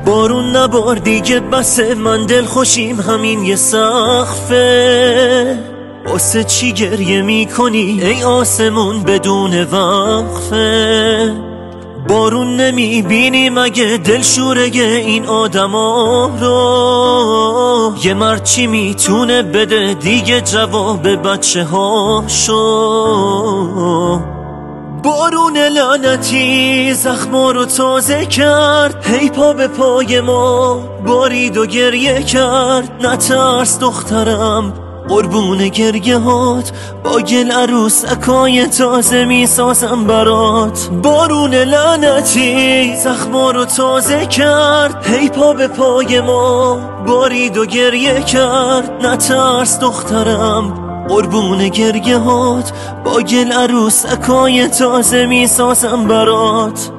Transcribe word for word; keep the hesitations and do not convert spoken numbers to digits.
بارون نبار دیگه بسه، من دل خوشیم همین یه سقفه. واسه چی گریه میکنی ای آسمون بدون وقفه؟ بارون نمیبینی مگه دلشورگه این آدما رو؟ یه مرد چی میتونه بده دیگه جواب بچه هاشو؟ بارون لعنتی زخما رو تازه کرد، هی پا به پای ما بارید و گریه کرد. نترس دخترم قربون گریه هات، با گل عروسکای تازه میسازم برات. بارون لعنتی زخما رو تازه کرد، هی پا به پای ما بارید و گریه کرد. نترس دخترم قربون گریه هات، با گل عروسکای تازه میسازم برات.